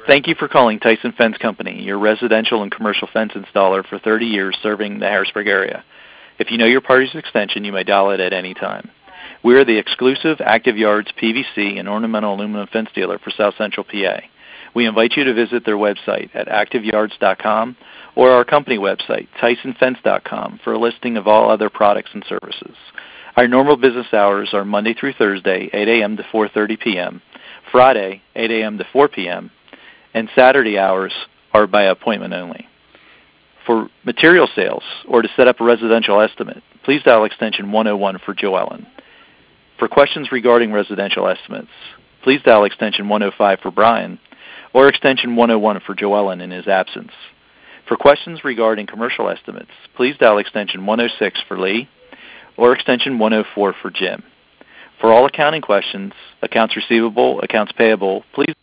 Thank you for calling Tyson Fence Company, your residential and commercial fence installer for 30 years serving the Harrisburg area. If you know your party's extension, you may dial it at any time. We are the exclusive Active Yards PVC and ornamental aluminum fence dealer for South Central PA. We invite you to visit their website at activeyards.com or our company website, tysonfence.com, for a listing of all other products and services. Our normal business hours are Monday through Thursday, 8 a.m. to 4:30 p.m., Friday, 8 a.m. to 4 p.m., and Saturday hours are by appointment only. For material sales or to set up a residential estimate, please dial extension 101 for Joe Ellen. For questions regarding residential estimates, please dial extension 105 for Brian or extension 101 for Joe Ellen in his absence. For questions regarding commercial estimates, please dial extension 106 for Lee or extension 104 for Jim. For all accounting questions, accounts receivable, accounts payable,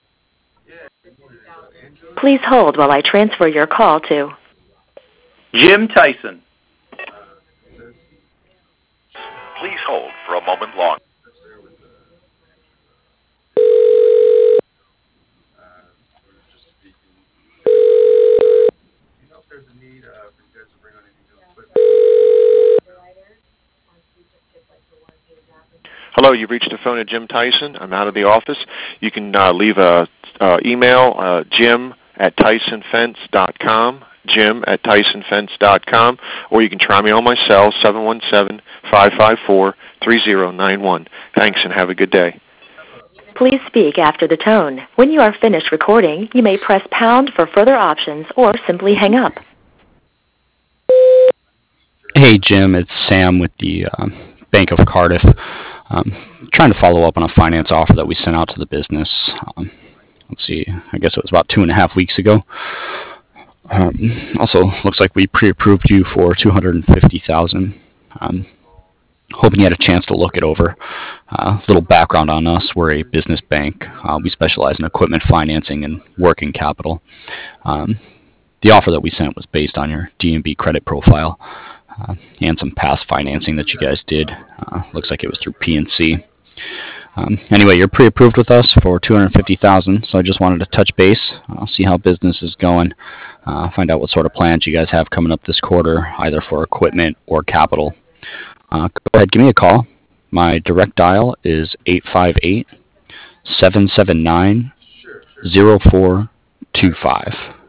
Please hold while I transfer your call to Jim Tyson. Please hold for a moment longer. Hello, you've reached the phone of Jim Tyson. I'm out of the office. You can leave a email, jim@tysonfence.com, jim@tysonfence.com, or you can try me on my cell, 717-554-3091. Thanks, and have a good day. Please speak after the tone. When you are finished recording, you may press pound for further options or simply hang up. Hey, Jim, it's Sam with the Bank of Cardiff. Trying to follow up on a finance offer that we sent out to the business. Let's see, I guess it was about 2.5 weeks ago. Also, looks like we pre-approved you for $250,000. Hoping you had a chance to look it over. A little background on us: we're a business bank. We specialize in equipment financing and working capital. The offer that we sent was based on your D&B credit profile and some past financing that you guys did. Looks like it was through PNC. Anyway, you're pre-approved with us for $250,000, so I just wanted to touch base, see how business is going, find out what sort of plans you guys have coming up this quarter, either for equipment or capital. Go ahead, give me a call. My direct dial is 858-779-0425.